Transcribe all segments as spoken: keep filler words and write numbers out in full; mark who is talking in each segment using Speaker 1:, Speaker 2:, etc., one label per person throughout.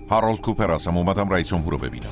Speaker 1: هارولد کوپر هستم، اومدم رئیس جمهور رو ببینم.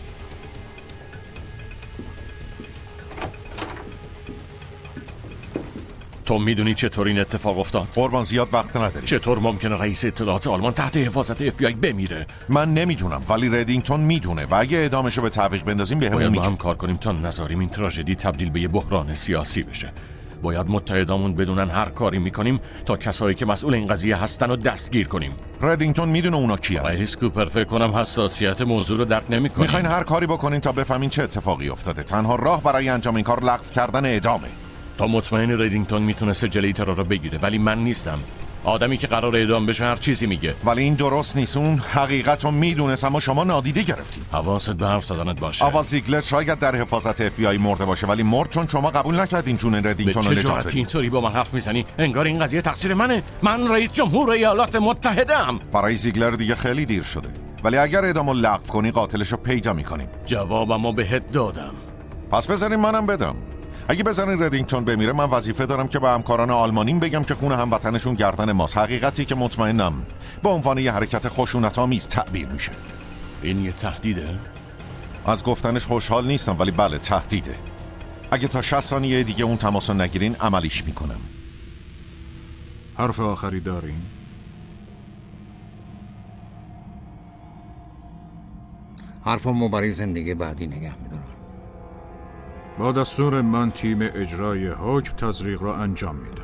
Speaker 2: تو میدونی چطور این اتفاق افتاد؟
Speaker 1: قربان زیاد وقت نداری.
Speaker 2: چطور ممکنه رئیس اطلاعات آلمان تحت حفاظت اف بی آی بمیره؟
Speaker 1: من نمیدونم، ولی ردینگتون میدونه و اگه اعدامشو به تعویق بندازیم بهمون میگه.
Speaker 2: باید با هم کار کنیم تا نذاریم این تراژدی تبدیل به یه بحران سیاسی بشه. باید متحدامون بدونن هر کاری میکنیم تا کسایی که مسئول این قضیه هستن رو دستگیر کنیم.
Speaker 1: ردینگتون میدونه اونا کیه.
Speaker 2: رئیس کوپر فکر کنم حساسیت موضوع رو درک نمیکنه.
Speaker 1: میخواین هر کاری بکنین تا بفهمین چه اتفاقی افتاده. تنها راه برای انجام این کار لغو کردن اعدامه.
Speaker 2: تا مطمئن ردینگتون میتونسته جلوی ترور رو بگیره، ولی من نیستم. آدمی که قرار اعدام بشه هر چیزی میگه.
Speaker 1: ولی این درست نیست. اون حقیقت رو میدونست اما شما نادیده گرفتین.
Speaker 2: حواست به حرف زدنت باشه.
Speaker 1: آوا زیگلر شاید در حفاظت اف بی آی مرده باشه، ولی مرد چون شما قبول نکردین جون ردینگتون رو نجات بدین. به چه جرأتی
Speaker 2: اینطوری با من حرف میزنی؟ انگار این قضیه تقصیر منه. من رئیس جمهور ایالات متحده ام.
Speaker 1: برای زیگلر دیگه خیلی دیر شده. ولی اگر اعدامو لغو کنی قاتلشو پیدا میکنیم.
Speaker 2: جوابمو بهت دادم.
Speaker 1: پس بذارین منم بدم. اگه بزنین ردینگتون بمیره، من وظیفه دارم که به همکاران آلمانیم بگم که خون هموطنشون گردن ماست. حقیقتی که مطمئنم به عنوان یه حرکت خشونت‌آمیز تعبیر میشه.
Speaker 2: این یه تهدیده؟
Speaker 1: از گفتنش خوشحال نیستم، ولی بله تهدیده. اگه تا شصت ثانیه دیگه اون تماسو نگیرین عملیش میکنم.
Speaker 3: حرف آخری دارین؟
Speaker 4: حرفمو برای زندگی بعدی نگه میدارم.
Speaker 3: با دستور من تیم اجرای حکم تزریق را انجام میدم.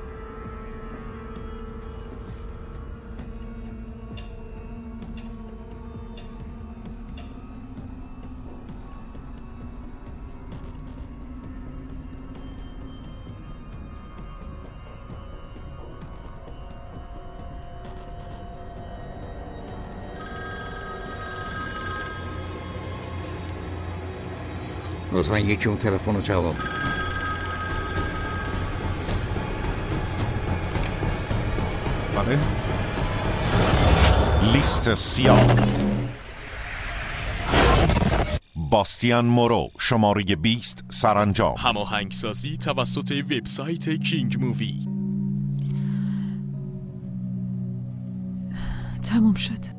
Speaker 4: لطفا یکی اون تلفن رو جواب بده.
Speaker 3: بله؟
Speaker 1: لیست سیاه. باستیان مورو، شماره بیست، سرانجام.
Speaker 5: هماهنگسازی توسط وبسایت کینگ مووی.
Speaker 6: تمام شد.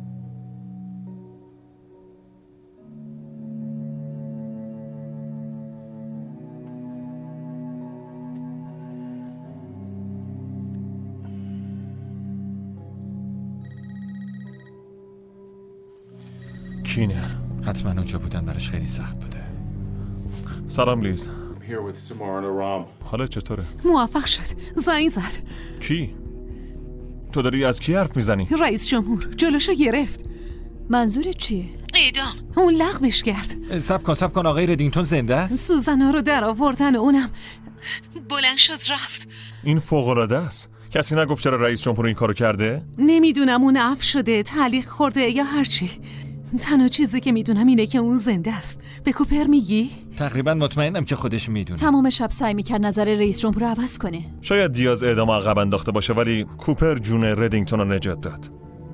Speaker 2: کینه؟
Speaker 7: حتما اونجا بودن براش خیلی سخت بوده.
Speaker 2: سلام لیز.
Speaker 7: حالا چطوره؟
Speaker 6: موفق شد. زنگ زد.
Speaker 2: کی؟ تو داری از کی حرف میزنی؟
Speaker 6: رئیس جمهور جلوشو گرفت.
Speaker 8: منظورت چیه؟
Speaker 6: اعدام. اون لغوش کرد.
Speaker 7: سب کن سب کن آقای ردینگتون زنده است؟
Speaker 6: سوزنا رو در آوردن، اونم بلند شد رفت.
Speaker 2: این فوق العاده است. کسی نگفت چرا رئیس جمهور این کارو کرده؟
Speaker 6: نمیدونم اون عفو شده، تعلیق خورده یا هرچی. تنها چیزی که میدونم اینه که اون زنده است. به کوپر میگی؟
Speaker 7: تقریبا مطمئنم که خودش میدونه.
Speaker 8: تمام شب سعی میکرد نظر رئیس جمهور رو عوض کنه.
Speaker 2: شاید دیاز اعدام عقب انداخته باشه، ولی کوپر جون ردینگتون رو نجات داد.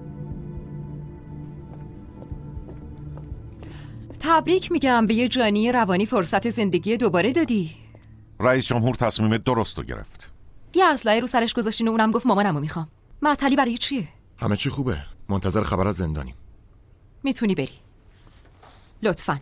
Speaker 9: تبریک میگم، به یه جانی روانی فرصت زندگی دوباره دادی.
Speaker 1: رئیس جمهور تصمیم درست رو گرفت.
Speaker 9: یه اسلحه رو سرش گذاشتین و اونم گفت مامانمو میخوام. معطلی برای چیه؟
Speaker 10: همه چی خوبه. منتظر خبر از زندانیم.
Speaker 9: میتونی بری لطفاً.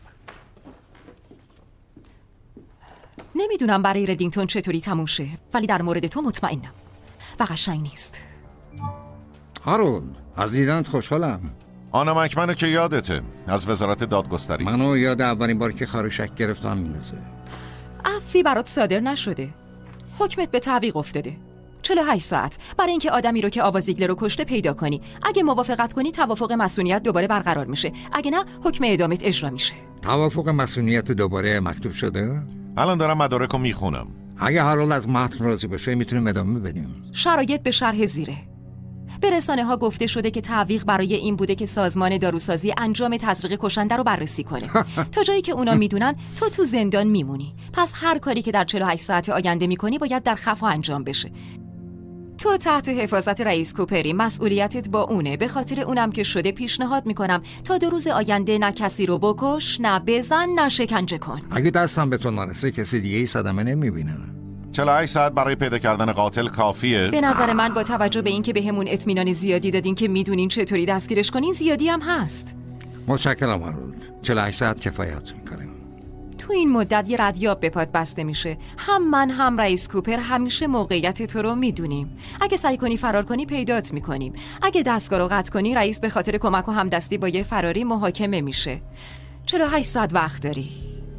Speaker 9: نمیدونم برای ردینگتون چطوری تموم شه، ولی در مورد تو مطمئنم و قشنگ نیست.
Speaker 4: هارولد، از دیدنت خوشحالم.
Speaker 1: آنا مکمنو که یادته، از وزارت دادگستری.
Speaker 4: منو یاد اولین بار که خارشک گرفتم میندازه.
Speaker 9: عفوی برات صادر نشده، حکمت به تعویق افتاده. چهل و هشت ساعت برای اینکه آدمی رو که آوا زیگلر رو کشته پیدا کنی. اگه موافقت کنی توافق مسئولیت دوباره برقرار میشه، اگه نه حکم اعدامت اجرا میشه.
Speaker 4: توافق مسئولیت دوباره مکتوب شده؟
Speaker 1: الان دارم مدارک رو میخونم.
Speaker 4: اگه هارولد از متن راضی باشه میتونیم ادامه بدیم.
Speaker 9: شرایط به شرح زیره. به رسانه ها گفته شده که تعویق برای این بوده که سازمان داروسازی انجام تزریق کشنده رو بررسی کنه. تا جایی که اونا میدونن تو تو زندان میمونی. پس هر کاری که در چهل و هشت ساعت آینده میکنی باید در خفا انجام بشه. تو تحت حفاظت رئیس کوپری، مسئولیتت با اونه. به خاطر اونم که شده پیشنهاد میکنم تا دو روز آینده نه کسی رو بکش، نه بزن، نه شکنجه کن.
Speaker 4: اگه دستم به تو نرسه کسی دیگه ای صدمه نمیبینه.
Speaker 1: چهل و هشت ساعت برای پیدا کردن قاتل کافیه؟
Speaker 9: به نظر من با توجه به اینکه بهمون اطمینان زیادی دادین که میدونین چطوری دستگیرش کنین زیادی هم هست.
Speaker 4: متشکرم هارولد. چهل و هشت ساعت کفایت میکنیم.
Speaker 9: تو این مدت یه ردیاب به پات بسته میشه. هم من هم رئیس کوپر همیشه موقعیت تو رو میدونیم. اگه سعی کنی فرار کنی پیدات میکنیم. اگه دستگاه رو قطع کنی رئیس به خاطر کمک و همدستی با یه فراری محاکمه میشه. چهل و هشت ساعت وقت داری.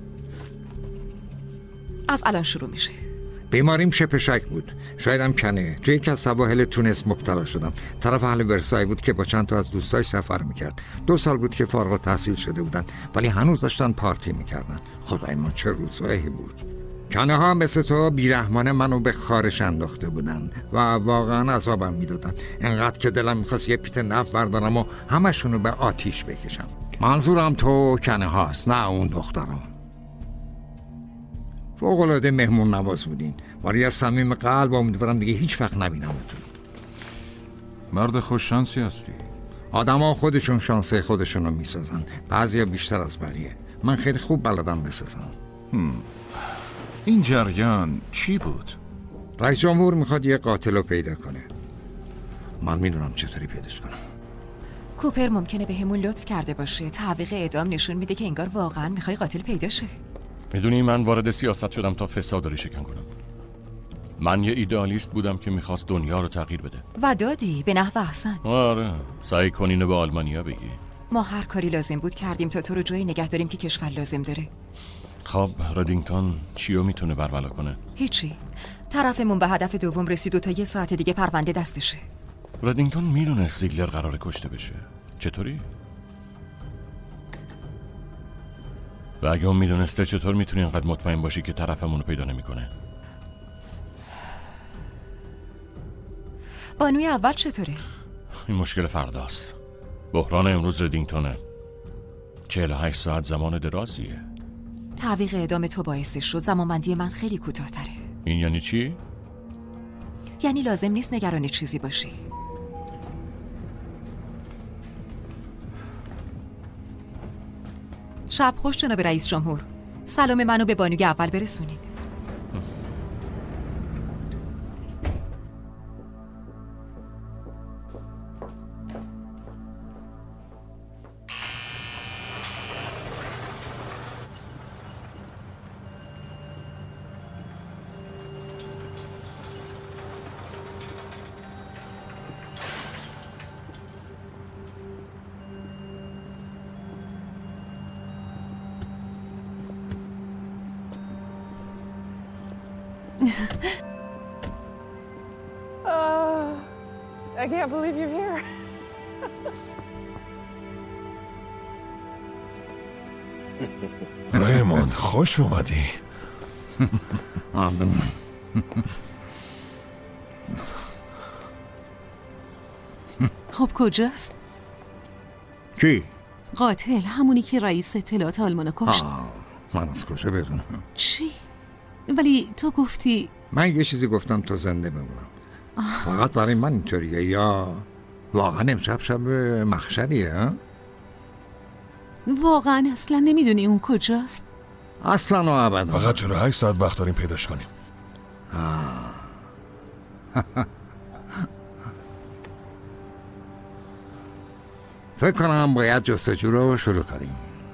Speaker 9: از الان شروع میشه.
Speaker 4: بیماریم شپشک بود، شاید هم کنه. توی یکی از سواحل تونس مبتلا شدم. طرف اهل ورسای بود که با چند تا از دوستاش سفر میکرد. دو سال بود که فارغ التحصیل شده بودن ولی هنوز داشتن پارتی میکردن. خدای من چه روزایی بود. کنه ها مثل تو بیرحمانه منو به خارش انداخته بودن و واقعا عذابم میدادن. انقدر که دلم میخواست یه پیت نفت بردارم و همشونو به آتیش بکشم. منظورم تو کنه هاست، نه اون دخترم. فوق‌العاده مهمون نواز بودین. ولی از صمیم قلب امیدوارم دیگه هیچ وقت نبینمتون.
Speaker 3: مرد خوش شانسی هستی.
Speaker 4: آدم ها خودشون شانسه خودشونو میسازن، بعضیا بیشتر از بقیه. من خیلی خوب بلدم بسازم.
Speaker 3: این جریان چی بود؟
Speaker 4: رئیس جمهور میخواد یه قاتل رو پیدا کنه. من میدونم چطوری پیداش کنم.
Speaker 9: کوپر ممکنه به همون لطف کرده باشه. تعویق اعدام نشون میده که انگار واقعا میخوای قاتل پیدا شه.
Speaker 2: میدونی من وارد سیاست شدم تا فساد رو شکن کنم. من یه ایدئالیست بودم که میخواست دنیا رو تغییر بده
Speaker 9: و دادی به نحو احسن.
Speaker 2: آره سعی کنین به آلمانیا بگی.
Speaker 9: ما هر کاری لازم بود کردیم تا تو رو جایی نگه داریم که کشور لازم داره.
Speaker 2: خب ردینگتون چیو میتونه بربلا کنه؟
Speaker 9: هیچی. طرفمون به هدف دوم رسید و تا یه ساعت دیگه پرونده دستشه.
Speaker 2: ردینگتون میدونه زیگلر قراره کشته بشه. چطوری؟ و اگه اون میدونسته چطور میتونی اینقدر مطمئن باشی که طرفمونو پیدا نمیکنه؟
Speaker 9: بانوی اول چطوره؟
Speaker 2: این مشکل فرداست. بحران امروز ردینگتونه. چهل و هشت ساعت زمان درازیه.
Speaker 9: تعویق اعدام تو باعث شد زمانبندی من خیلی کوتاه‌تره.
Speaker 2: این یعنی چی؟
Speaker 9: یعنی لازم نیست نگران چیزی باشی. شب خوش جناب رئیس جمهور. سلام منو به بانوی اول برسونین.
Speaker 11: uh, I can't believe you're here.
Speaker 12: ریموند خوش اومدی.
Speaker 6: خب کجاست؟
Speaker 4: کی؟
Speaker 6: قاتل، همونی که رئیس اطلاعات آلمانو کشت.
Speaker 4: من از کجا بدونم؟
Speaker 6: چی؟ ولی تو گفتی.
Speaker 4: من یه چیزی گفتم تا زنده بمونم. فقط برای من اینطوریه یا واقعا امشب شب محشریه؟
Speaker 6: واقعا اصلا نمیدونی اون کجاست؟
Speaker 4: اصلا و ابدا.
Speaker 12: فقط چهل و هشت ساعت وقت داریم پیداش کنیم.
Speaker 4: فکر کنم باید جستجو رو شروع کنیم.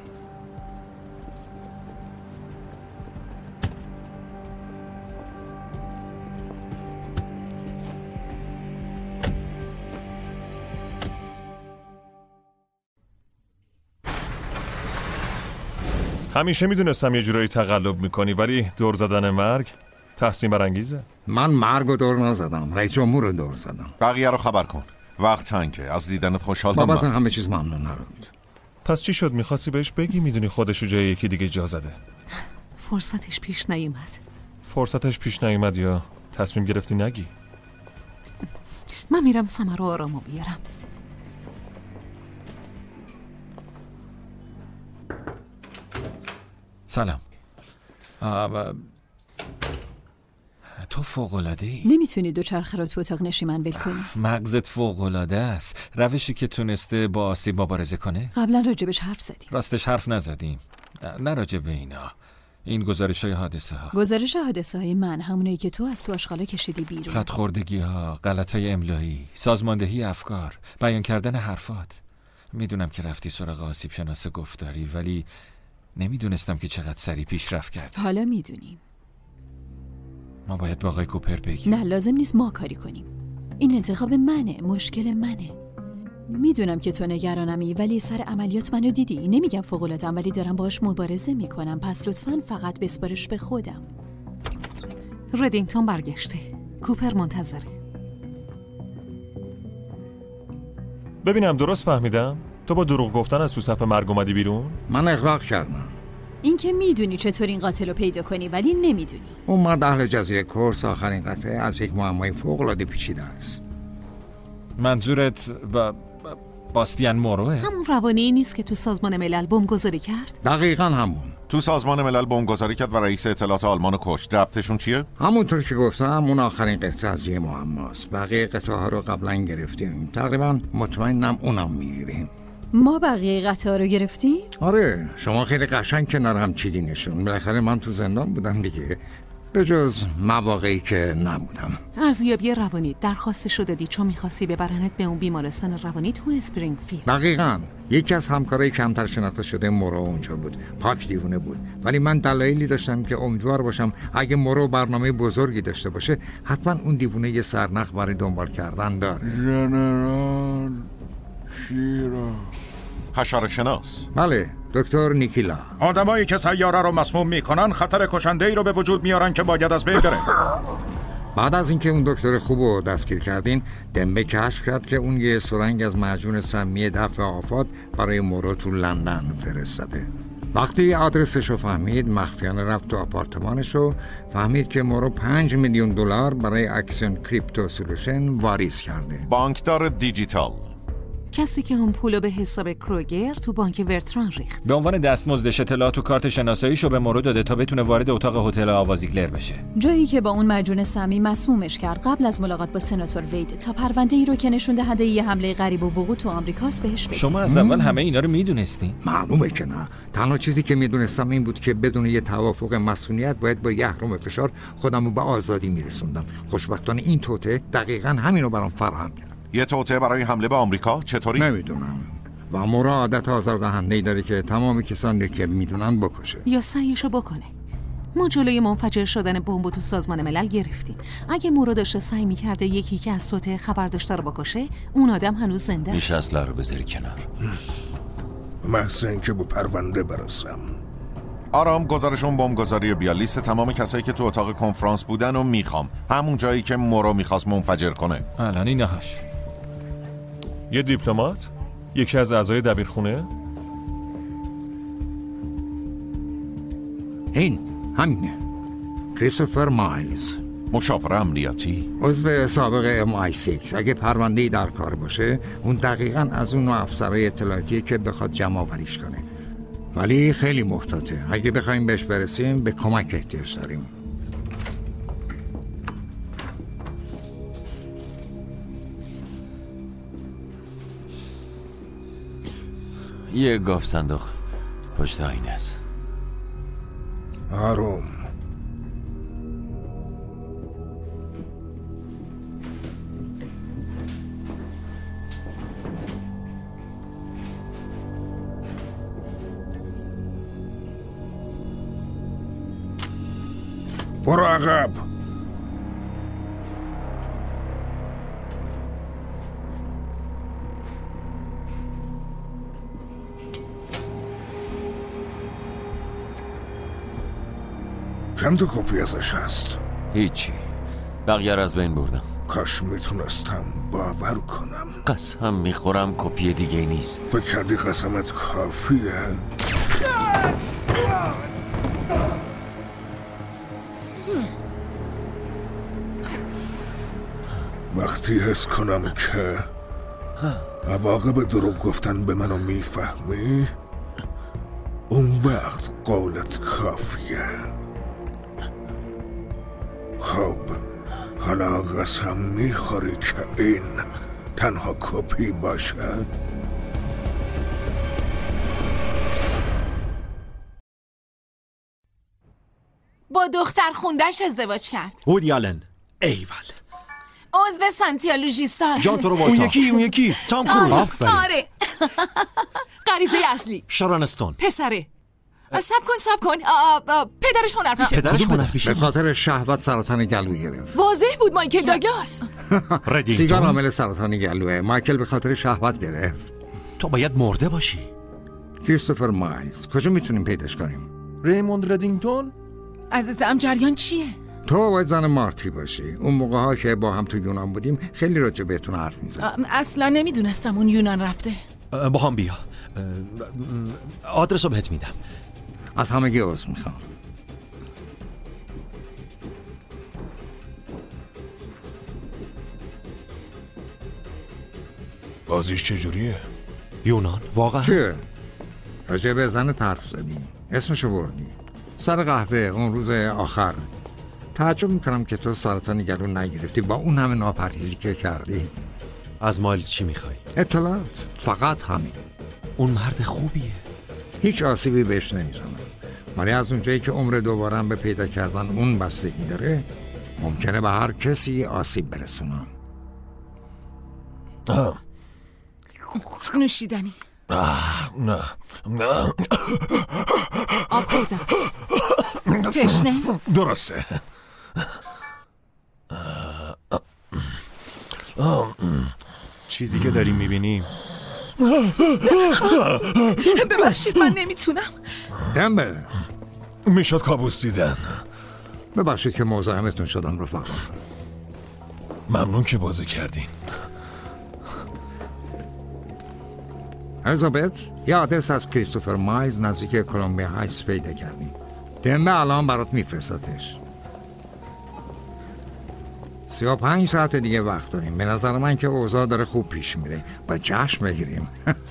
Speaker 12: همیشه میدونستم یه جورایی تقلب میکنی ولی دور زدن مرگ تحسین برانگیزه.
Speaker 4: من مرگ رو دور نزدم، رئیس جمهور رو دور زدم.
Speaker 1: بقیه رو خبر کن. وقت تنگه. از دیدنت خوشحالم.
Speaker 4: بابت همه چیز ممنون نرود.
Speaker 12: پس چی شد؟ میخواستی بهش بگی میدونی خودشو جای یکی دیگه جا زده؟
Speaker 6: فرصتش پیش نیومد.
Speaker 12: فرصتش پیش نیومد یا تصمیم گرفتی نگی؟
Speaker 6: من میرم ثمر و آرامو بیارم.
Speaker 7: سلام. آه تو فوق‌العاده ای.
Speaker 8: نمیتونی دوچرخه رو تو اتاق نشیمن ول کنی.
Speaker 7: مغزت فوق‌العاده است. روشی که تونسته با آسیب مبارزه کنه.
Speaker 8: قبلا راجبش حرف زدیم.
Speaker 7: راستش حرف نزدیم. نه راجب اینا. این گزارش های حادثه ها.
Speaker 8: گزارش حادثه های من همونایی که تو از تو آشغالا کشیدی بیرون.
Speaker 7: خط خوردگی ها، غلط های املایی، سازماندهی افکار، بیان کردن حرفات. میدونم که رفتی سراغ آسیب شناس گفتاری، ولی نمیدونستم که چقدر سریع پیشرفت کردی.
Speaker 8: حالا میدونیم.
Speaker 7: ما باید با آقای کوپر بگیم.
Speaker 8: نه لازم نیست ما کاری کنیم. این انتخاب منه، مشکل منه. میدونم که تو نگرانمی، ولی سر عملیات منو دیدی. نمیگم فوق‌العاده‌ام، ولی دارم باهاش مبارزه میکنم. پس لطفاً فقط بسپارش به خودم.
Speaker 6: ردینگتون برگشته. کوپر منتظره.
Speaker 12: ببینم درست فهمیدم؟ تو با دروغ گفتن از تو صف مرگ اومدی بیرون؟
Speaker 4: من اغراق کردم.
Speaker 8: این که میدونی چطور این قاتل رو پیدا کنی، ولی نمیدونی.
Speaker 4: اون مرد اهل جزیره کورس آخرین قطعه از یک معمای فوق‌العاده پیچیده است.
Speaker 7: منظورت با باستیان موروه؟
Speaker 6: همون روانی نیست که تو سازمان ملل بمبگذاری کرد؟
Speaker 4: دقیقاً همون.
Speaker 1: تو سازمان ملل بمبگذاری کرد و رئیس اطلاعات آلمان رو کشت. ربطشون چیه؟
Speaker 4: همونطور که گفتم اون آخرین قطعه از یه معماست. بقیه قطعه ها رو قبلا گرفتیم. تقریباً مطمئنم اونم میگیریم.
Speaker 8: ما بقیه قطعه ها رو گرفتیم؟
Speaker 4: آره، شما خیلی قشنگ کنار هم چیدینشون. بالاخره من تو زندان بودم دیگه، به جز مواقعی که نبودم.
Speaker 6: ارزیابی روانی درخواست دادی چون می‌خواستی ببرنت به اون بیمارستان روانی تو اسپرینگفیلد.
Speaker 4: دقیقاً. یکی از همکارای کمتر شناخته شده مورو اونجا بود. پاک دیوونه بود، ولی من دلایلی داشتم که امیدوار باشم اگه مورو برنامه بزرگی داشته باشه حتما اون دیوونه یه سرنخ برای دنبال کردن داره.
Speaker 3: ژنرال شیرا.
Speaker 1: حشره شناس.
Speaker 4: بله، دکتر نیکیلا.
Speaker 3: آدمایی که سیاره رو مسموم میکنن خطر کشنده‌ای رو به وجود میارن که باید از بین بره.
Speaker 4: بعد از اینکه اون دکتر خوب رو دستگیر کردین، دمبه کشف کرد که اون یه سرنگ از معجون سمی دفع آفات برای مورو تو لندن فرستاده. وقتی آدرسش رو فهمید، مخفیانه رفت تو آپارتمانش و فهمید که مورو پنج میلیون دلار برای اکسیون کریپتو سولوشن واریز کرده.
Speaker 1: بانکدار دیجیتال.
Speaker 6: کسی که اون پولو به حساب کروگر تو بانک ورتران ریخت.
Speaker 7: به عنوان دستمزدش اطلاعات و کارت شناساییشو به مورو داده تا بتونه وارد اتاق هتل آوازیگلر بشه.
Speaker 8: جایی که با اون معجون سمی مسمومش کرد قبل از ملاقات با سناتور وید تا پرونده‌ای رو که نشون دهنده یه حمله غریب و وقوع تو آمریکاست بهش بگه.
Speaker 7: شما از اول همه اینا رو میدونستی؟
Speaker 4: معلومه که نه. تنها چیزی که میدونستم این بود که بدون یه توافق مسئولیت باید با یحرم فشار خودمو به آزادی میرسوندم. خوشبختانه این توته دقیقاً همینو برام فراهم کرد.
Speaker 1: یه توطئه برای حمله به آمریکا؟ چطوری؟
Speaker 4: نمیدونم. و مورو عادت آزاردهنده‌ای داره که تمام کسانی که میدونن بکشه
Speaker 6: یا سعیشو بکنه. ما جلوی منفجر شدن بمب تو سازمان ملل گرفتیم. اگه مورو داشته سعی میکرده یکی که از توطئه خبر داشته رو بکشه، اون آدم هنوز زنده است.
Speaker 2: میشه اسلحه رو بذاری کنار.
Speaker 13: محض اینکه با پرونده برسم.
Speaker 1: آرام، گزارشون بمبگذاری بیا. لیست تمام کسایی که تو اتاق کنفرانس بودن و میخوام. همون جایی که مورو میخواست منفجر کنه.
Speaker 7: الان اینهاش.
Speaker 12: یه دیپلمات؟ یکی از اعضای دبیرخونه؟
Speaker 4: این همینه. کریستوفر مایلز،
Speaker 1: مشاور امنیتی،
Speaker 4: عضو سابق ام آی سیکس. اگه پرونده‌ای در کار باشه، اون دقیقاً از اون افسرهای اطلاعاتی که بخواد جمع آوریش کنه. ولی خیلی محتاطه. اگه بخوایم بهش برسیم به کمک احتیاج داریم.
Speaker 2: یه گاف صندوق پشت آینه است.
Speaker 13: آروم. برو عقب. چند تا کپی ازش هست؟
Speaker 2: هیچی. بقیه رو از بین بردم.
Speaker 13: کاش میتونستم باور کنم.
Speaker 2: قسم میخورم کپی دیگه نیست.
Speaker 13: فکر کردی قسمت کافیه؟ وقتی حس کنم که عواقب دروغ گفتن به منو میفهمی، اون وقت قولت کافیه. خب حالا قسم میخوری که این تنها کپی باشه؟
Speaker 6: با دختر خوندش ازدواج کرد.
Speaker 14: وودی آلن. ایول.
Speaker 6: عضو سانتیالوژیستا.
Speaker 14: جان تروولتا. اون یکی اون یکی تام کروز.
Speaker 6: آره.
Speaker 8: غریزه اصلی.
Speaker 14: شارون استون.
Speaker 8: پسره. سب کن سب کن آ آ پدرش هنرپیشه.
Speaker 14: پدرش هنرپیشه.
Speaker 4: به خاطر شهوت سرطان گلو گرفت.
Speaker 8: واضح بود مایکل داگلاس.
Speaker 4: سیگار عامل سرطان گلوه. مایکل به خاطر شهوت گرفت.
Speaker 14: تو باید مرده باشی.
Speaker 4: کریستوفر مایلز. کجا میتونیم پیداش کنیم؟
Speaker 14: ریموند ردینگتون؟
Speaker 6: عزیزم جریان چیه؟
Speaker 4: تو باید زن مارتی باشی. اون موقع ها که با هم تو یونان بودیم خیلی راجع بهتون حرف میزدیم.
Speaker 6: اصلا نمیدونستم اون یونان رفته.
Speaker 14: با هم بیا. آدرس رو بهت میدم.
Speaker 4: از همگی عذر میخوام.
Speaker 13: بازیش چجوریه؟
Speaker 14: یونان واقعا؟
Speaker 4: چه؟ راجع به زن طرف زدی. اسمشو بردی. سر قهوه اون روز آخر. تعجب میکنم که تو سرطان گلو نگرفتی با اون همه ناپرهیزی که کردی.
Speaker 14: از مایلز چی میخوای؟
Speaker 4: اطلاعات. فقط همین.
Speaker 14: اون مرد خوبیه.
Speaker 4: هیچ آسیبی بهش نمیزنم. ولی از اونجایی که عمر دوباره به پیدا کردن اون بستگی داره ممکنه به هر کسی آسیب برسونم.
Speaker 6: نوشیدنی.
Speaker 13: نه نه
Speaker 6: آب خوردم. تشنه؟
Speaker 13: درسته.
Speaker 12: چیزی که داریم میبینیم.
Speaker 6: ببخشید من نمیتونم.
Speaker 4: دمبل
Speaker 13: میشد کابوس دیدن.
Speaker 4: ببخشید که مزاحمتون شدم رفقا.
Speaker 13: ممنون که بازی کردین.
Speaker 4: الیزابت یه آدرس از کریستوفر مایلز نزدیک کلمبیا هایتس پیدا کردیم. دمبل الان برات میفرستاتش. سی و پنج ساعت دیگه وقت داریم. به نظر من که اوضاع داره خوب پیش میره. با جشن بگیریم.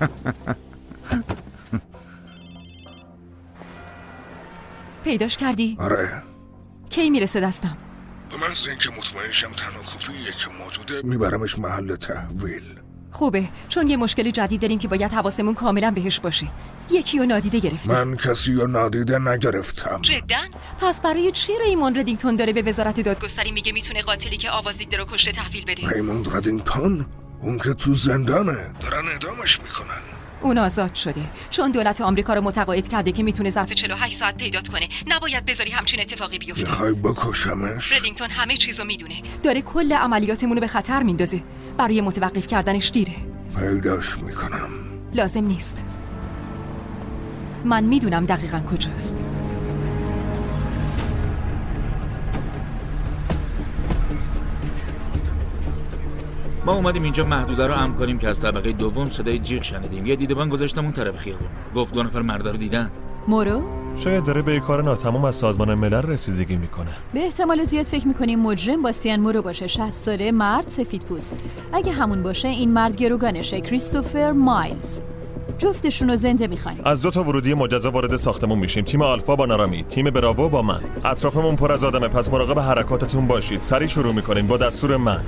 Speaker 9: پیداش کردی؟
Speaker 13: آره.
Speaker 9: کی میرسه دستم؟
Speaker 13: به محض اینکه مطمئن شم تنها کپیه که موجوده میبرمش محل تحویل.
Speaker 9: خوبه چون یه مشکل جدید داریم که باید حواسمون کاملا بهش باشه. یکی رو نادیده گرفته.
Speaker 13: من کسی رو نادیده نگرفتم.
Speaker 9: جداً؟ پس برای چی ریموند ردینگتون داره به وزارت دادگستری میگه میتونه قاتلی که آواز دیده رو کشته تحویل بده؟
Speaker 13: ریموند ردینگتون؟ اون که تو زندانه. دارن اعدامش میکنن.
Speaker 9: اون آزاد شده چون دولت آمریکا رو متقاعد کرده که میتونه ظرف چهل و هشت ساعت پیدات کنه. نباید بذاری همچین اتفاقی بیفته.
Speaker 13: میخوای بکشمش؟
Speaker 9: ردینگتون همه چیزو میدونه. داره کل عملیاتمون رو به خطر میندازه. برای متوقف کردنش دیره.
Speaker 13: پیداش میکنم.
Speaker 9: لازم نیست. من میدونم دقیقاً کجاست.
Speaker 15: ما اومدیم اینجا محدوده رو امن کنیم که از طبقه دوم صدای جیغ شنیدیم. یه دیدبان گذاشتم اون طرف خیابون. گفت دو نفر مردا رو دیدن.
Speaker 8: مورو؟
Speaker 12: شاید داره به کار ناتمام از سازمان ملل رسیدگی میکنه.
Speaker 8: به احتمال زیاد فکر میکنیم مجرم باستیان مورو باشه. شصت ساله، مرد، سفید پوست. اگه همون باشه این مرد گروگانشه، کریستوفر مایلز. جفتشون رو زنده میخوایم.
Speaker 12: از دو تا ورودی مجزا وارد ساختمون میشیم. تیم آلفا با نارامی، تیم براوو با من. اطرافمون پر از آدمه، پس مراقب حرکاتتون باشید. سریع شروع میکنیم با دستور من.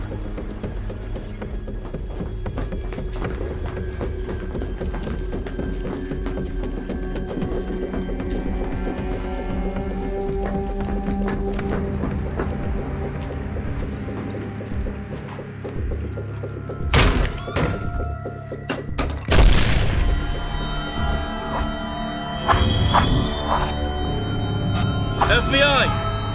Speaker 15: اف بی آی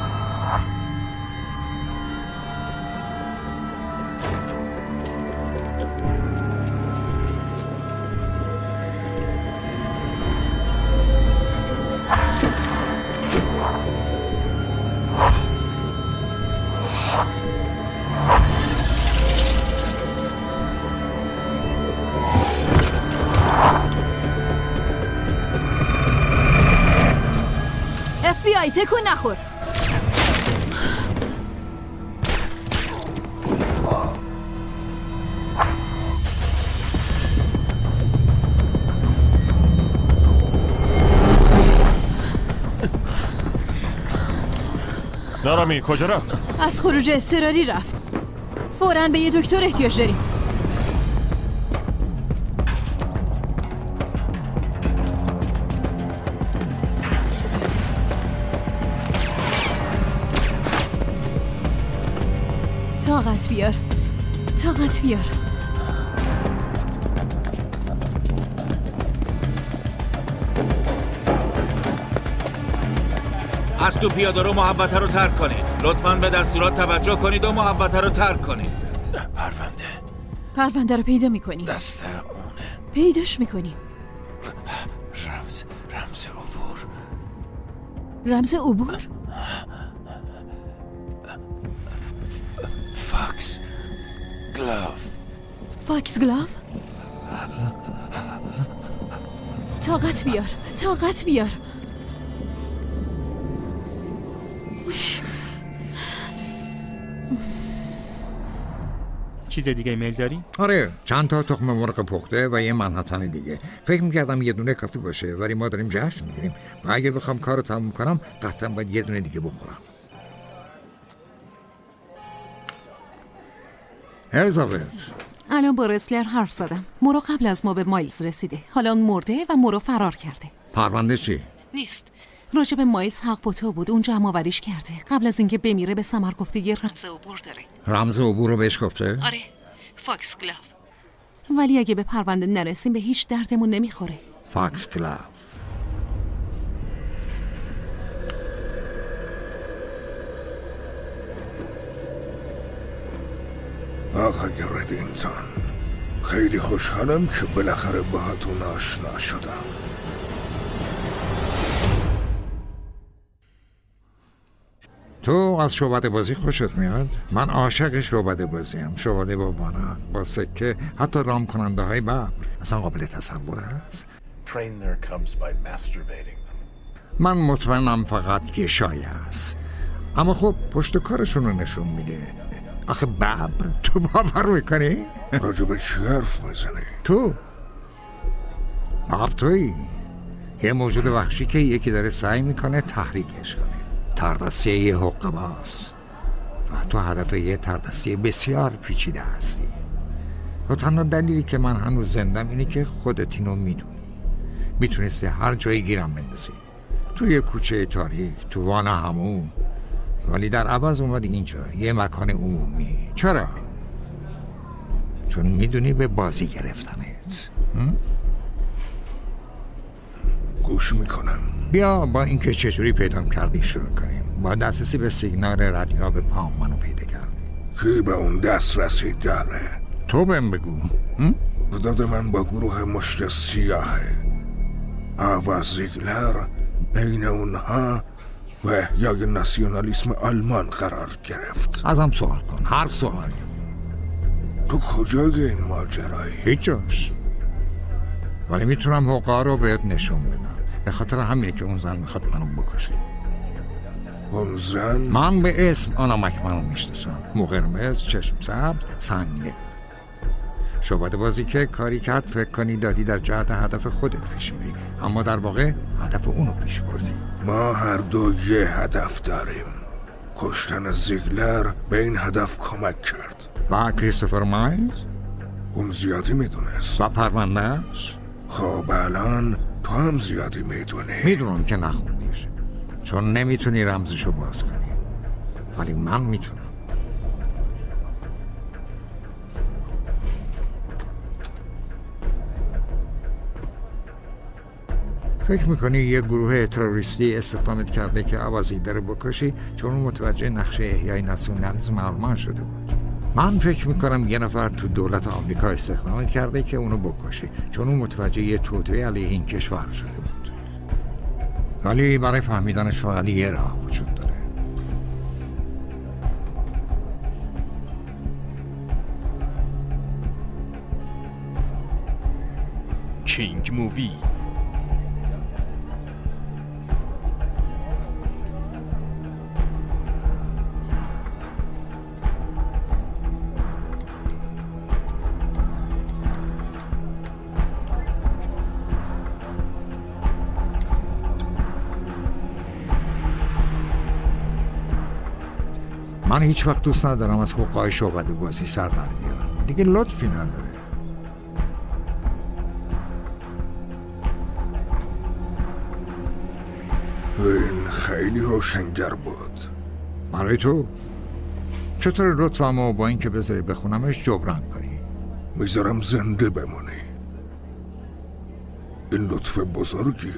Speaker 8: اف بی آی تکون نخور.
Speaker 12: نارامی کجا رفت؟
Speaker 8: از خروج اضطراری رفت. فوراً به یه دکتر احتیاج داریم. طاقت بیار، طاقت بیار.
Speaker 15: از تو پیاده رو محوطه رو ترک کنید. لطفاً به دستورات توجه کنید و محوطه رو ترک کنید.
Speaker 2: پرونده
Speaker 8: پرونده رو پیدا میکنیم.
Speaker 2: دست اونه.
Speaker 8: پیداش میکنیم.
Speaker 2: رمز رمز عبور.
Speaker 8: رمز عبور؟
Speaker 2: فاکس گلاف.
Speaker 8: فاکس گلاف؟ طاقت بیار، طاقت بیار.
Speaker 16: چیز دیگه ایمیل داری؟
Speaker 4: آره، چند تا تخم مرغ پخته و یه منحتن دیگه. فکر میکردم یه دونه کافی باشه، ولی ما داریم جشن میگیریم و اگه بخوام کارو تموم کنم قطعا باید یه دونه دیگه بخورم. الیزابت،
Speaker 6: الان با رسلر حرف زدم. مورو قبل از ما به مایلز رسیده. حالا اون مرده و مورو فرار کرده.
Speaker 4: پرونده چی؟
Speaker 6: نیست. راجب مایلز حق با تو بود. اون جمع آوریش کرده. قبل از اینکه بمیره به سمر گفته یه رمز عبور داره.
Speaker 4: رمز عبور رو بهش گفته؟
Speaker 6: آره، فاکس گلاف. ولی اگه به پرونده نرسیم به هیچ دردمون نمیخوره.
Speaker 4: فاکس گلاف.
Speaker 13: آقای ردینگتون، خیلی خوشحالم که بالاخره باهاتون آشنا شدم.
Speaker 4: تو از شعبده بازی خوشت میاد؟ من عاشق شعبده بازیم. شعبده با بانق، با سکه، حتی رام کننده های ببر. اصلا قابل تصور هست؟ من مطمئنم فقط یه شایعه است، اما خب پشت کارشون رو نشون میده. آخه ببر تو باور میکنی؟
Speaker 13: راجب چی حرف میزنی؟
Speaker 4: تو ببر تویی یه موجود وحشی که یکی داره سعی میکنه تحریکش کنه. تردستی یه حقه باز و تو هدف یه تردستی بسیار پیچیده هستی. و تنها دلیلی که من هنوز زندم اینه که خودت اینو میدونی. میتونستی هر جایی گیرم بندازی، تو یه کوچه تاریک، تو وان همون، ولی در عوض اومدی اینجا، یه مکان عمومی. چرا؟ چون میدونی به بازی گرفتنت.
Speaker 13: گوش میکنم.
Speaker 4: بیا با اینکه چجوری پیدا کردی شروع کنیم. با دسترسی به سیگنال رادیو به پام منو پیدا کردی.
Speaker 13: کی به اون دسترسی داره؟
Speaker 4: تو بهم بگو.
Speaker 13: داد من با گروه مشت سیاهه. آوا زیگلر بین اونها و احیای ناسیونالیسم آلمان قرار گرفت.
Speaker 4: ازم سوال کن، هر سوالی.
Speaker 13: تو کجای این ماجرایی؟
Speaker 4: هیچ جاش، ولی میتونم حقا رو بهت نشون بدم. به خاطر همینه که اون زن میخواد منو بکشه.
Speaker 13: اون زن؟
Speaker 4: من به اسم آنا مکمنو میشناسم. مو قرمز، چشم سبز، سنگه. شعبده بازی که کاری کرد فکر کنی داری در جهت هدف خودت پیش میری، اما در واقع هدف اونو پیش بردی.
Speaker 13: ما هر دو یه هدف داریم. کشتن زیگلر به این هدف کمک کرد.
Speaker 4: و کریستوفر مایلز؟
Speaker 13: اون زیادی میدونست.
Speaker 4: و پروندهش؟
Speaker 13: خب الان تو هم زیادی میدونی.
Speaker 4: میدونم که نخوندیش، چون نمیتونی رمزشو باز کنی، ولی من میتونم. فکر میکنی یه گروه تروریستی استخدامت کرده که عوضی داره بکشی چون اون متوجه نقشه احیای ناسیونالیسم آلمان شده بود؟ من فکر میکنم یه نفر تو دولت آمریکا استخدامت کرده که اونو بکشی چون اون متوجه یه توطئه علیه این کشور شده بود. ولی برای فهمیدنش فقط یه راه وجود داره.
Speaker 5: کینگ مووی.
Speaker 4: من هیچ وقت دوست ندارم از حقوقای شعبده بازی سر در بیارم. دیگه لطفی نداره.
Speaker 13: این خیلی روشنگر بود.
Speaker 4: برای تو چطور لطفمو با اینکه بذاری بخونمش جبران کنی؟
Speaker 13: میذارم زنده بمونی. این لطف بزرگیه.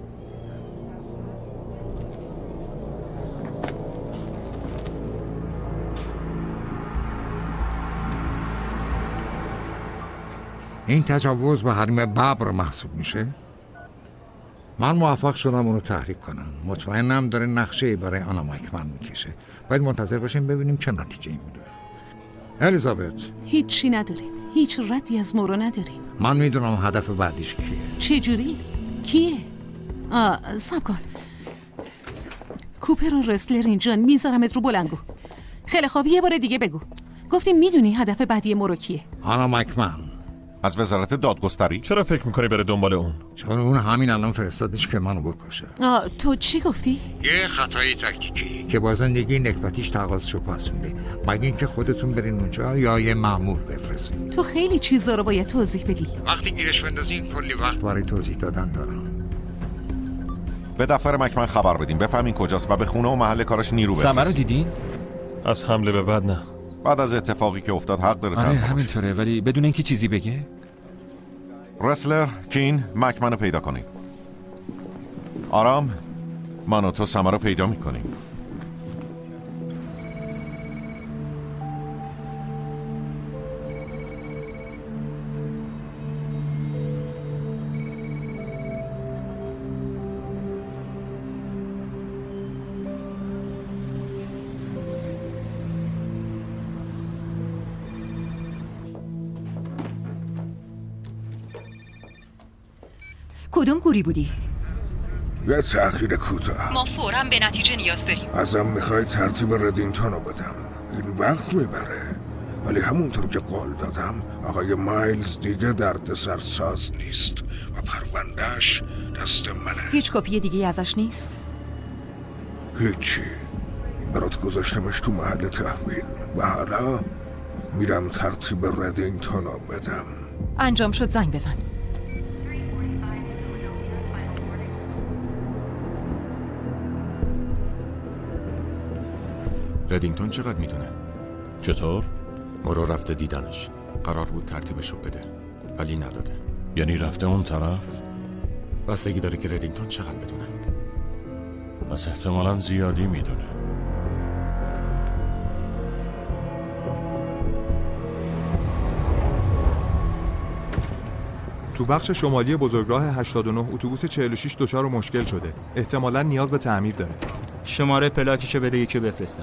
Speaker 4: این تجاوز به حریم ببر محسوب میشه؟ من موفق شدم اونو تحریک کنم. مطمئنم داره نقشه برای آنا مایکمن میکشه. باید منتظر باشیم ببینیم چه نتیجه میده. الیزابت،
Speaker 6: هیچی نداریم. هیچ ردی از مورو نداریم.
Speaker 4: من میدونم هدف بعدیش کیه.
Speaker 6: چه جوری؟ کیه؟ آه سب کن. کوپر و رسلر اینجا، میذارمت رو بلنگو. خیلی خوب، یه بار دیگه بگو. گفتیم میدونی هدف بعدی مورو کیه؟
Speaker 4: آنا مایکمن
Speaker 1: از وزارت دادگستری.
Speaker 12: چرا فکر میکنی بره دنبال اون؟
Speaker 4: چون اون همین الان فرستادش که منو بکشه.
Speaker 6: آه تو چی گفتی؟
Speaker 4: یه خطای تکتیکی که با زندگی نکبتیش تقاضاشو پس میده. مگه اینکه خودتون برین اونجا یا یه مأمور بفرستین.
Speaker 6: تو خیلی چیزا رو باید توضیح بدی.
Speaker 4: وقتی گیرش بندازین کلی وقت برای توضیح دادن دارم.
Speaker 1: به دفتر مکمن خبر بدین بفهمین کجاست و به خونه و محل کارش نیرو بفرستین.
Speaker 7: سمر رو دیدین؟
Speaker 12: از حمله به بعد نه.
Speaker 1: بعد از اتفاقی که افتاد حق داره.
Speaker 7: آره همینطوره، ولی بدون اینکه چیزی بگه.
Speaker 1: رسلر، کین، مکمن رو پیدا کنید. آرام، من و تو سمر رو پیدا میکنیم.
Speaker 9: کدوم گوری بودی؟
Speaker 13: یه تأخیر کوتاه.
Speaker 9: ما فوراً به نتیجه نیاز داریم.
Speaker 13: ازم میخوای ترتیب ردینگتون رو بدم. این وقت میبره، ولی همونطور که قول دادم آقای مایلز دیگه دردسر ساز نیست و پروندهش دست منه.
Speaker 9: هیچ کپی دیگه ازش نیست؟
Speaker 13: هیچی. برات گذاشتمش تو محل تحویل و حالا میرم ترتیب ردینگتون رو بدم.
Speaker 9: انجام شد، زنگ بزن.
Speaker 10: ردینگتون چقدر میدونه؟
Speaker 2: چطور؟
Speaker 10: مورو رفته دیدنش. قرار بود ترتیبشو بده ولی نداده.
Speaker 2: یعنی رفته اون طرف؟
Speaker 10: بستگی داره که ردینگتون چقدر بدونه.
Speaker 2: پس احتمالاً زیادی میدونه.
Speaker 16: تو بخش شمالی بزرگراه هشتاد و نه اتوبوس چهل و شش دچار مشکل شده. احتمالاً نیاز به تعمیر داره.
Speaker 17: شماره پلاکیشو بده یکی بفرستم.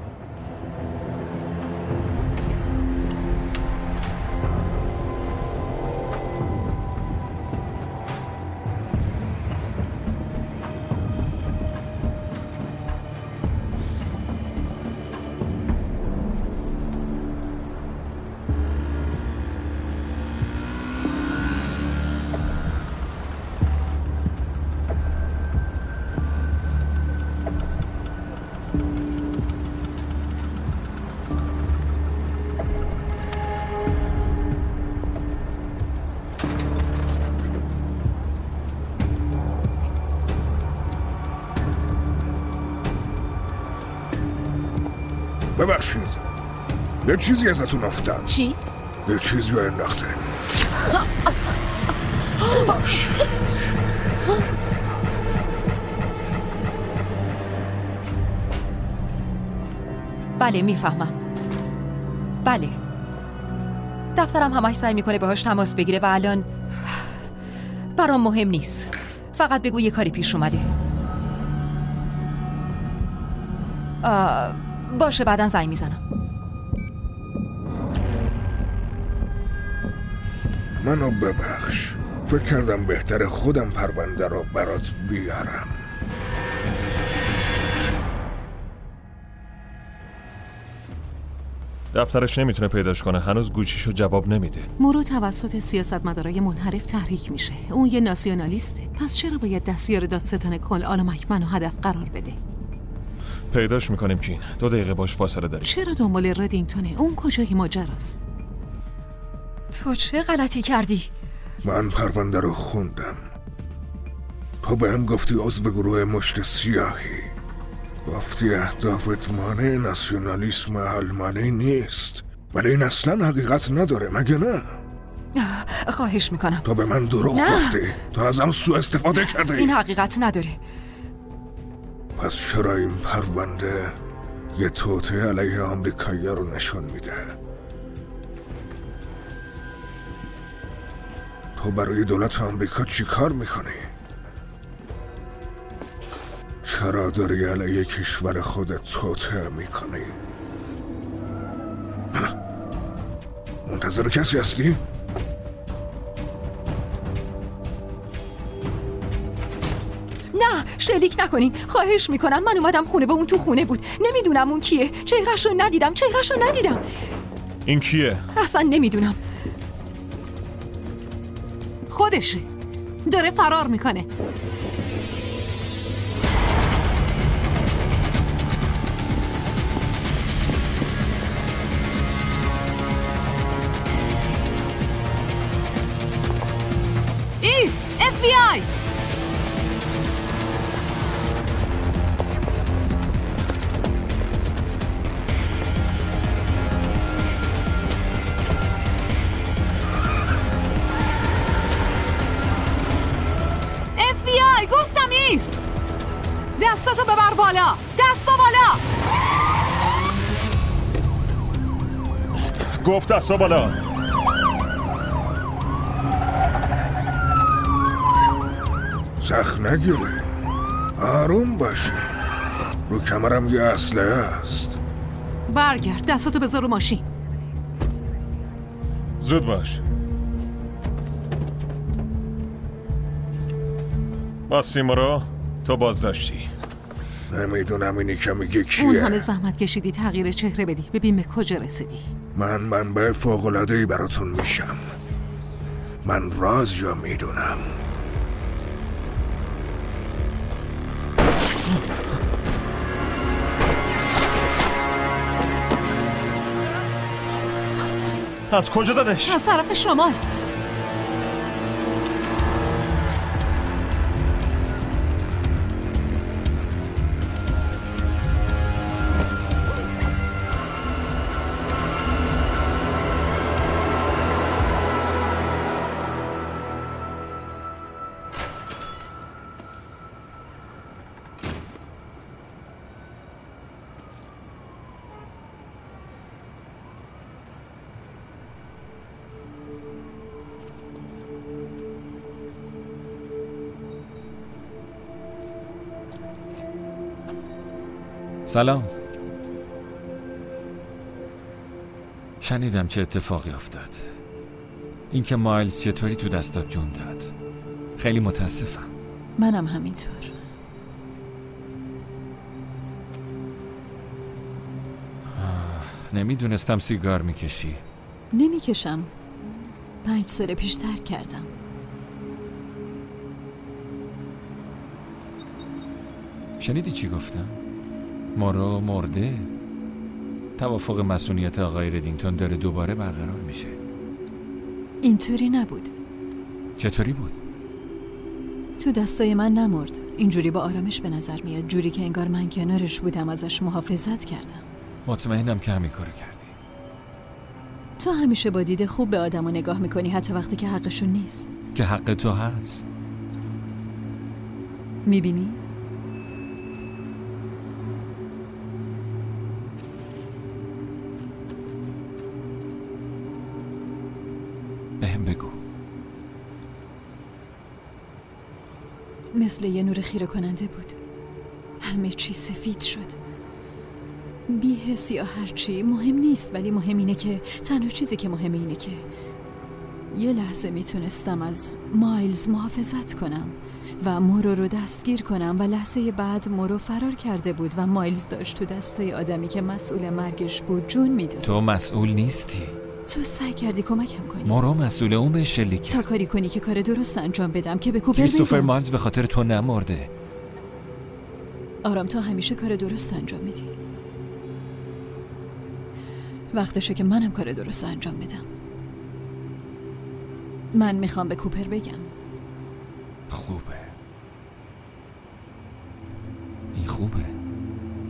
Speaker 13: ببخشید، یه چیزی ازتون افتاد.
Speaker 6: چی؟
Speaker 13: یه چیزی رو انداخته.
Speaker 9: بله میفهمم. بله دفترم همش سعی میکنه باهاش تماس بگیره و الان برام مهم نیست. فقط بگو یه کاری پیش اومده. باشه بعدن زنگ میزنم.
Speaker 13: منو ببخش، فکر کردم بهتر خودم پرونده رو برات بیارم.
Speaker 12: دفترش نمیتونه پیداش کنه، هنوز گوشیشو جواب نمیده.
Speaker 6: مورو توسط سیاستمدارای منحرف تحریک میشه. اون یه ناسیونالیسته. پس چرا باید دستیار دادستان کل آنا مکمن رو هدف قرار بده؟
Speaker 12: پیداش میکنیم کین. دو دقیقه باش فاصله داریم.
Speaker 6: چرا دنبال ردینگتونه؟ اون کجای ماجراست؟
Speaker 9: تو چه غلطی کردی؟
Speaker 13: من پرونده رو خوندم. تو بهم گفتی عضو گروه مشت سیاهی. گفتی اهدافت مانع ناسیونالیسم آلمانی نیست، ولی این اصلا حقیقت نداره مگه نه؟
Speaker 9: خواهش میکنم.
Speaker 13: تو به من دروغ گفتی، تو ازم سوء استفاده کردی.
Speaker 9: این حقیقت نداره.
Speaker 13: پس چرا این پرونده یه توطئه علیه آمریکایی رو نشون میده؟ تو برای دولت آمریکا چی کار میکنی؟ چرا داری علیه کشور خودت توطئه میکنی؟ منتظر کسی هستی؟
Speaker 9: نه شلیک نکنین، خواهش میکنم. من اومدم خونه، با اون تو خونه بود. نمیدونم اون کیه، چهرهشو ندیدم چهرهشو ندیدم
Speaker 12: این کیه؟
Speaker 9: اصلا نمیدونم.
Speaker 6: خودشه، داره فرار میکنه. ایست اف بی آی. گفتم ایست. دستاتو ببر بالا، دستا بالا.
Speaker 12: گفت دستا بالا.
Speaker 13: سخت نگیره، آروم باشه. رو کمرم یه اسلحه است.
Speaker 6: برگرد، دستاتو بذار رو ماشین.
Speaker 12: زود باش. ماسیمورو تو بازداشتی.
Speaker 13: نمیدونم اینی که میگه کیه.
Speaker 6: اون همه زحمت کشیدی تغییر چهره بدی، ببین به کجا رسیدی.
Speaker 13: من منبع فوق‌العاده‌ای براتون میشم. من راز یا میدونم.
Speaker 12: از کجا زدش؟
Speaker 6: از طرف شمال.
Speaker 7: سلام. شنیدم چه اتفاقی افتاد. اینکه مایلز چطوری تو دستات جون داد. خیلی متاسفم.
Speaker 8: منم همینطور.
Speaker 7: نمیدونستم سیگار میکشی.
Speaker 8: نمیکشم. پنج سال پیش ترک کردم.
Speaker 7: شنیدی چی گفتم؟ مورو مرده. توافق مسئولیت آقای ردینگتون داره دوباره برقرار میشه.
Speaker 8: اینطوری نبود.
Speaker 7: چطوری بود؟
Speaker 8: تو دستای من نمرد. اینجوری با آرامش به نظر میاد، جوری که انگار من کنارش بودم ازش محافظت کردم.
Speaker 7: مطمئنم که همین کارو کردی.
Speaker 8: تو همیشه با دید خوب به آدمو نگاه میکنی، حتی وقتی که حقشون نیست.
Speaker 7: که حق تو هست.
Speaker 8: میبینی؟
Speaker 7: بهم بگو.
Speaker 8: مثل یه نور خیره کننده بود. همه چی سفید شد. بی حس یا هرچی مهم نیست، ولی مهم اینه که تنها چیزی که مهمه اینه که یه لحظه میتونستم از مایلز محافظت کنم و مورو رو دستگیر کنم و لحظه بعد مورو فرار کرده بود و مایلز داشت تو دستای آدمی که مسئول مرگش بود جون میداد.
Speaker 7: تو مسئول نیستی.
Speaker 8: تو سعی کردی کمکم کنی.
Speaker 7: مورو مسئول، اون به شلیک کرد.
Speaker 8: تا کاری کنی که کار درست انجام بدم که به کوپر بگم.
Speaker 7: کریستوفر مایلز به خاطر تو نمرده.
Speaker 8: آرام، تو همیشه کار درست انجام میدی. وقتشه که منم کار درست انجام بدم. من میخوام به کوپر بگم.
Speaker 7: خوبه. این خوبه.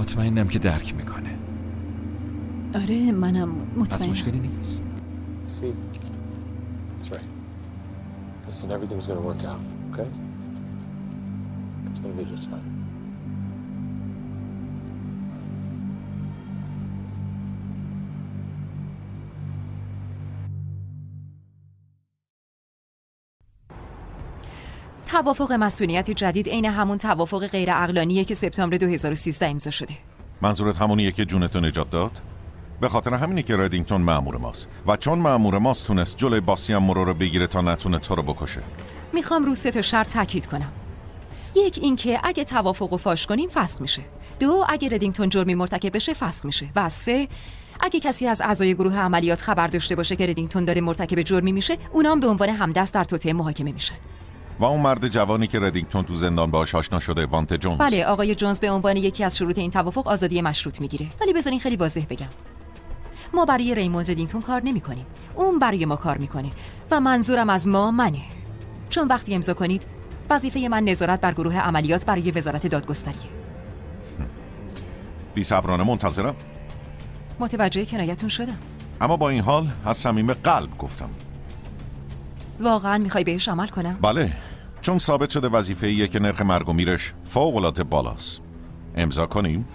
Speaker 7: مطمئنم که درک میکنه.
Speaker 8: آره منم
Speaker 7: پس
Speaker 8: مطمئنم.
Speaker 7: مشکلی نیست.
Speaker 10: See, that's right. Listen, everything's gonna work out, okay? It's gonna be just fine.
Speaker 9: توافق مسئولیت جدید عین همون توافق غیر عقلانیه که سپتامبر دو هزار و سیزده امضا شده.
Speaker 1: منظورت همونیه که جونتو نجات داد؟ به خاطر همینی که ردینگتون مأمور ماست و چون مأمور ماست تونست جلوی باسی هم مرو رو بگیره تا نتونه تو رو بکشه.
Speaker 9: میخوام رو سه تا شرط تاکید کنم. یک این که اگه توافق رو فاش کنیم فسخ میشه. دو اگه ردینگتون جرمی مرتکب بشه فسخ میشه. و سه اگه کسی از اعضای گروه عملیات خبر داشته باشه که ردینگتون داره مرتکب جرمی میشه، اونام به عنوان همدست در توطئه محاکمه میشن.
Speaker 1: و اون مرد جوانی که ردینگتون تو زندان باهاش آشنا شده، وانت جونز.
Speaker 9: بله، آقای جونز به عنوان یکی از شروط این توافق آزادی مشروط میگیره. ولی بذارین خیلی واضح بگم. ما برای ریموند ردینگتون کار نمی‌کنیم. اون برای ما کار میکنه و منظورم از ما منه. چون وقتی امضا کنید وظیفه من نظارت بر گروه عملیات برای وزارت دادگستریه.
Speaker 1: بی صبرانه منتظرم.
Speaker 9: متوجه کنایتون شدم.
Speaker 1: اما با این حال از صمیم قلب گفتم.
Speaker 9: واقعا میخوای بهش عمل کنم؟
Speaker 1: بله، چون ثابت شده وظیفه‌ایه که نرخ مرگ و میرش فوق‌العاده بالاست. امضا کنیم؟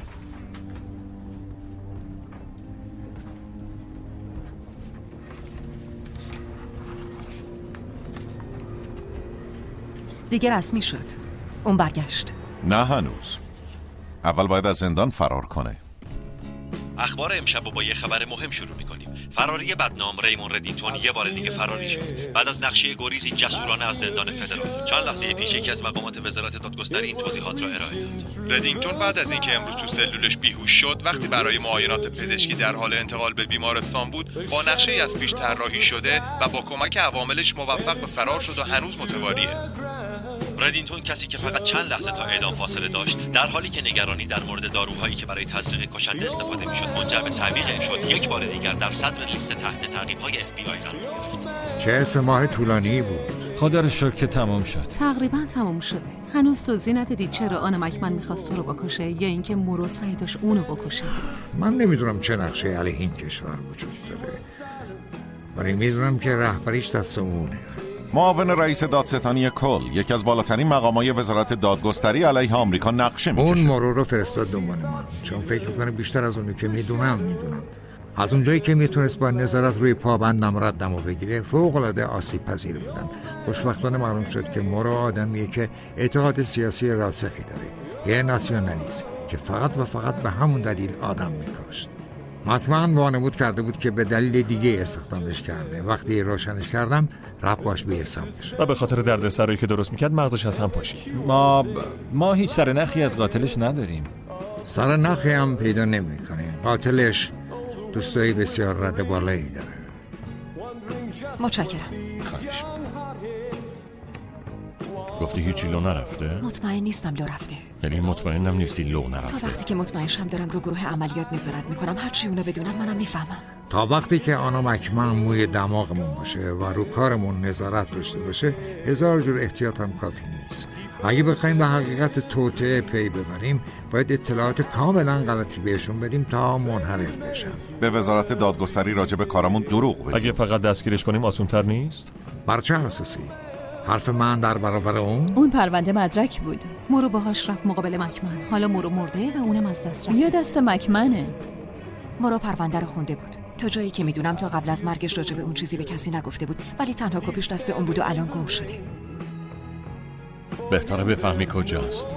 Speaker 9: دیگه رسمی شد. اون برگشت.
Speaker 1: نه هنوز. اول باید از زندان فرار کنه.
Speaker 14: اخبار امشب با یه خبر مهم شروع میکنیم. فراری بدنام ریمون ردینگتون یه بار دیگه فراری شد. بعد از نقشه گریزی جسورانه از زندان فدرال. چند لحظه پیش یکی از مقامات وزارت دادگستری این توضیحات را ارائه داد.
Speaker 18: ردینگتون بعد از اینکه امروز تو سلولش بیهوش شد، وقتی برای معاینات پزشکی در حال انتقال به بیمارستان بود، با نقشه از پیش طراحی شده و با کمک عواملش موفق به فرار شد و هنوز متواریه.
Speaker 14: ردینگتون کسی که فقط چند لحظه تا اعدام فاصله داشت، در حالی که نگرانی در مورد داروهایی که برای تزریق کشنده استفاده میشد منجر به تعویق شد، یک بار دیگر در صدر لیست تحت تعقیب‌های اف بی آی قرار گرفت.
Speaker 4: چه سه ماه طولانی بود.
Speaker 7: خدا رو شکر که تمام شد.
Speaker 6: تقریبا تمام شده. هنوز توضیح ندادید چرا آن مکمن میخواست تو رو بکشه یا اینکه مورو سعی داشت اونو بکشه.
Speaker 4: من نمیدونم چه نقشه علیه این کشور وجود داره، ولی میدونم که رهبریش دست اونه.
Speaker 1: معاون رئیس دادستانی کل، یکی از بالاترین مقامای وزارت دادگستری علیه آمریکا نقشه میکشه.
Speaker 4: اون مورو رو فرستاد دنبال من، چون فکر میکنه بیشتر از اونی که میدونم میدونم. از اونجایی که میتونست با نظارت روی پابندم ردمو بگیره، فوق‌العاده آسیب پذیر بودن. خوشبختانه معلوم شد که مورو آدمیه که اعتقاد سیاسی راسخی داره، یه ناسیونالیست که فقط و فقط به همون دلیل آدم میکشت. مطمئن وانمود کرده بود که به دلیل دیگه استخدامش کرده. وقتی روشنش کردم رفت باش بیرسم
Speaker 12: و به خاطر درد سرایی که درست میکرد مغزش از هم پاشید.
Speaker 7: ما ب... ما هیچ سر نخی از قاتلش نداریم.
Speaker 4: سر نخی هم پیدا نمیکنیم. قاتلش دوستایی بسیار رد بالایی داره.
Speaker 9: متشکرم.
Speaker 1: خواهش.
Speaker 2: گفتی هیچی لو نرفته؟
Speaker 9: مطمئن نیستم لو رفته.
Speaker 2: یعنی مطمئنم نیستی لو نرفته.
Speaker 9: تا وقتی که مطمئنشم دارم رو گروه عملیات نظارت میکنم، هرچی اونا بدونن منم میفهمم.
Speaker 4: تا وقتی که آنا مکمن موی دماغمون باشه و رو کارمون نظارت داشته باشه، هزار جور احتیاط هم کافی نیست. اگه بخوایم به حقیقت توطئه پی ببریم، باید اطلاعات کاملا غلطی بهشون بدیم تا منحرف بشن.
Speaker 1: به وزارت دادگستری راجع به کارمون دروغ بگیم.
Speaker 12: اگه فقط دستگیرش کنیم آسان‌تر نیست؟
Speaker 4: بر چه اساسی؟ حرف من در برابر اون؟
Speaker 8: اون پرونده مدرک بود.
Speaker 6: مورو باهاش رفت مقابل مکمن. حالا مورو مرده و اونم از دست رفته.
Speaker 8: یا دست مکمنه.
Speaker 9: مورو پرونده رو خونده بود. تا جایی که میدونم تا قبل از مرگش راجع به اون چیزی به کسی نگفته بود، ولی تنها کپیش دست اون بود و الان گم شده.
Speaker 2: بهتره بفهمی کجاست.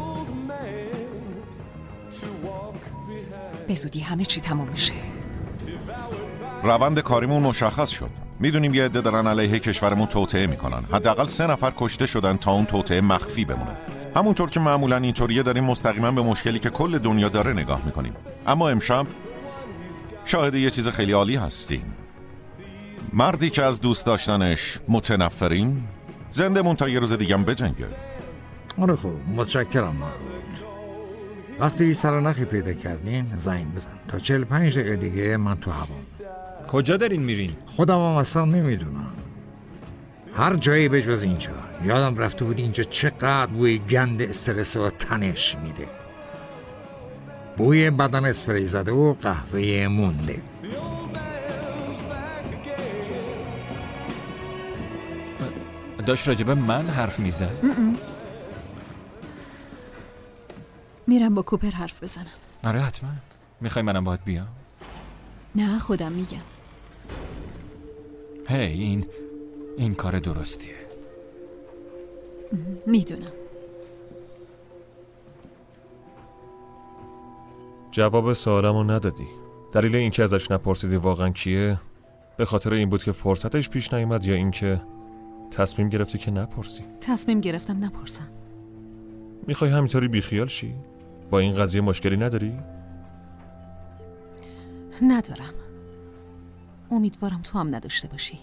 Speaker 9: به زودی همه چی تموم میشه.
Speaker 1: روند کاریمون مشخص شد. میدونیم یه عده دارن علیه کشورمون توطئه میکنن. حداقل سه نفر کشته شدن تا اون توطئه مخفی بمونه. همونطور که معمولا اینطوریه داریم مستقیما به مشکلی که کل دنیا داره نگاه میکنیم. اما امشب شاهد یه چیز خیلی عالی هستیم. مردی که از دوست داشتنش متنفرین زنده مون تا یه روز دیگه هم بجنگه.
Speaker 4: آره خوب، متشکرم مربوط. وقتی سرنخی پیدا کردین زنگ بزن. تا چهل پنج دقیقه دیگه من تو هوام.
Speaker 7: کجا دارین میرین؟
Speaker 4: خودم هم اصلا نمیدونم. هر جایی به جز اینجا. یادم رفته بود اینجا چقدر بوی گند استرس و تنش میده. بوی بدن اسپری زده و قهوه مونده.
Speaker 7: داشت راجبه من حرف میزد؟
Speaker 8: میرم با کوپر حرف بزنم.
Speaker 7: آره حتما. میخوای منم باهات بیام؟
Speaker 8: نه خودم میگم.
Speaker 7: هی این این کار درستیه.
Speaker 8: میدونم.
Speaker 12: جواب سوالمو ندادی. دلیل اینکه ازش نپرسیدی واقعا کیه؟ به خاطر این بود که فرصتش پیش نیامد یا اینکه تصمیم گرفتی که نپرسی؟
Speaker 6: تصمیم گرفتم نپرسم.
Speaker 12: میخوای همینطوری بیخیال شی؟ با این قضیه مشکلی نداری؟
Speaker 6: ندارم. امیدوارم تو هم نداشته باشی.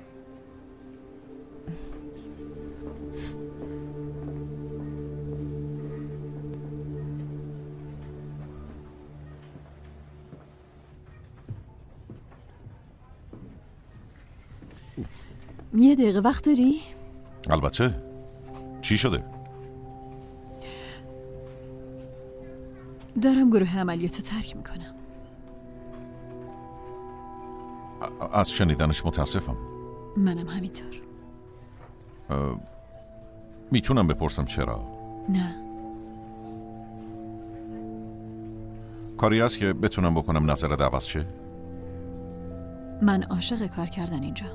Speaker 8: یه دقیقه وقت داری؟
Speaker 1: البته. چی شده؟
Speaker 8: دارم گروه عملیاتو ترک میکنم.
Speaker 1: از شنیدنش متاسفم.
Speaker 8: منم همینطور.
Speaker 1: میتونم بپرسم چرا؟
Speaker 8: نه.
Speaker 1: کاری هست که بتونم بکنم نظرت عوض شه؟
Speaker 8: من عاشق کار کردن اینجا.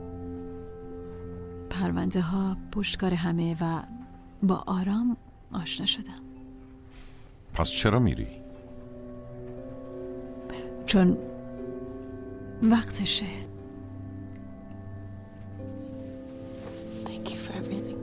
Speaker 8: پرونده ها پشتکار همه و با آرام آشنا شدم.
Speaker 1: پس چرا میری؟
Speaker 8: چون وقتشه. Thank you for everything.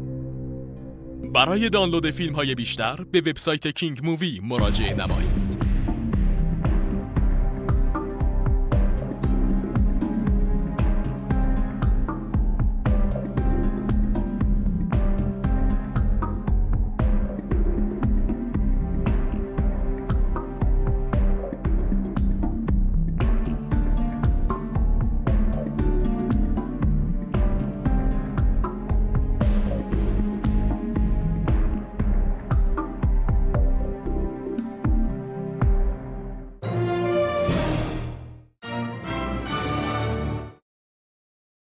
Speaker 5: برای دانلود فیلم های بیشتر به وبسایت کینگ مووی مراجعه نمایید.